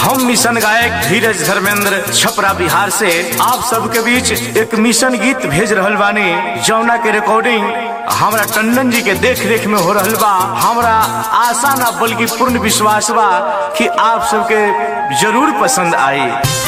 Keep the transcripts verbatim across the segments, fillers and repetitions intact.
हम मिशन गायक धीरज धर्मेंद्र छपरा बिहार से आप सबके बीच एक मिशन गीत भेज रहल बानी, जौना के रिकॉर्डिंग हमरा टंडन जी के देख रेख में हो रहल बा। हमरा आशा ना बल्कि पूर्ण विश्वास बा कि आप सबके जरूर पसंद आई।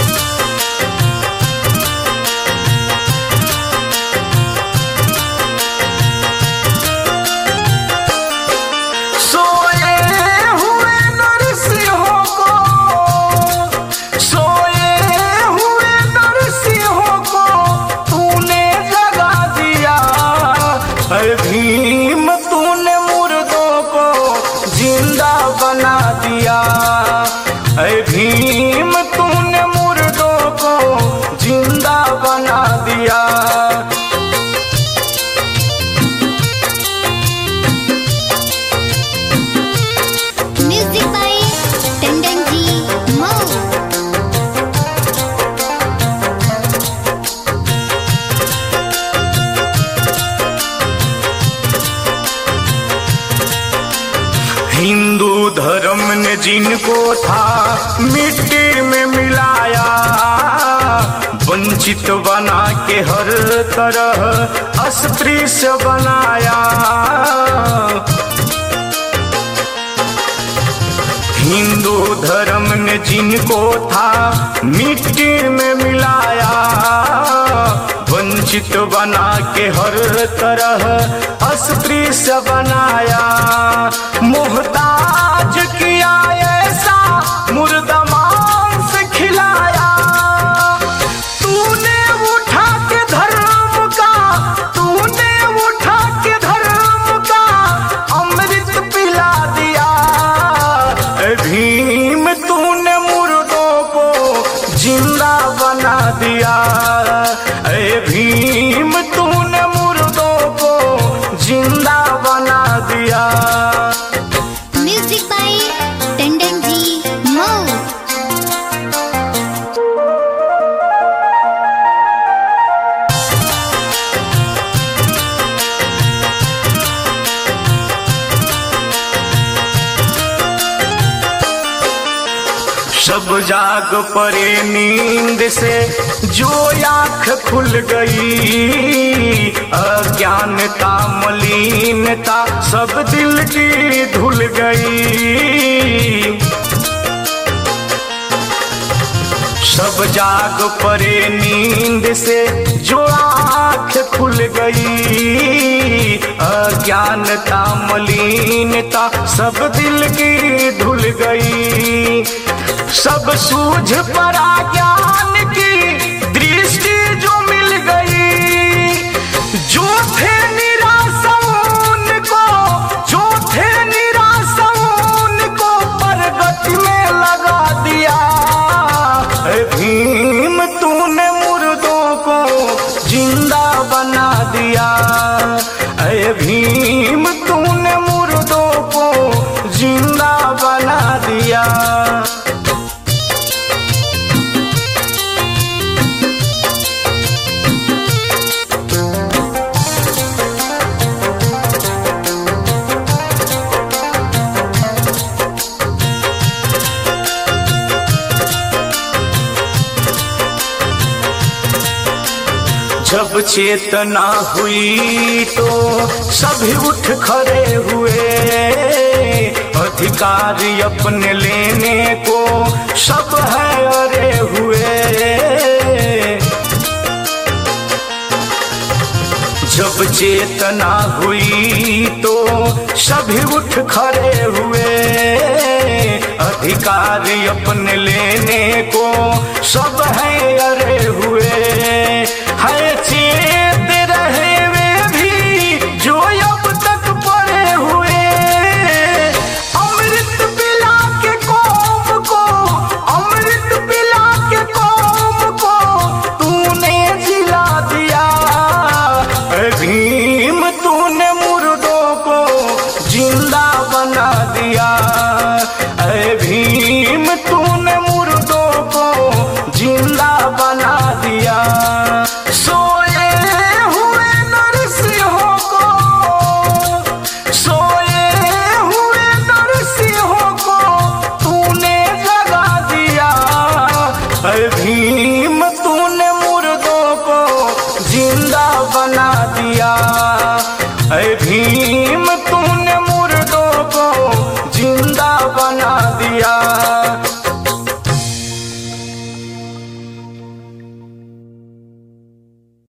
भीम तूने मुर्दों को जिंदा बना दिया, ऐ भीम तूने मुर्दों को जिंदा बना दिया। Music by Tandon ji Mau. हिंदू धर्म ने जिनको था मिट्टी में मिलाया, वंचित बना के हर तरह अस्पृश्य बनाया। हिंदू धर्म ने जिनको था मिट्टी में मिलाया, वंचित बना के हर तरह अस्पृश्य बनाया। मोहताज किया ऐसा मुर्दा मांस खिलाया, तूने उठा के धर्म का, तूने उठा के धर्म का अमृत पिला दिया। ऐ भीम तूने मुर्दों को जिंदा बना दिया, ऐ भीम तूने मुर्दों को जिंदा बना दिया। Music by Tandon ji Mau. सब जाग पड़े नींद से जो आँख खुल गई, अज्ञानता मलिनता सब दिल की धुल गई। सब जाग पड़े नींद से जो आँख खुल गई, अज्ञानता मलिनता सब दिल की धुल गई। सब सूझ पड़ा ज्ञान की दृष्टि जो मिल गई, जो थे निराश उनको, जो थे निराश उनको प्रगति में लगा दिया। ऐ भीम तूने मुर्दों को जिंदा बना दिया, ऐ भीम तूने मुर्दों को जिंदा बना दिया। जब चेतना हुई तो सभी उठ खड़े हुए, अधिकार अपने लेने को सब है अरे हुए। जब चेतना हुई तो सभी उठ खड़े हुए, अधिकार अपने लेने को सब है अरे हुए। है चेत रहे वे भी जो अब तक पड़े हुए, अमृत पिला के कौम को, अमृत पिला के कौम को तूने जिला दिया। ऐ भीम तूने मुर्दों को जिंदा बना दिया, ऐ भीम तूने मुर्दों को जिंदा बना दिया। सोए जिंदा बना दिया। ऐ भीम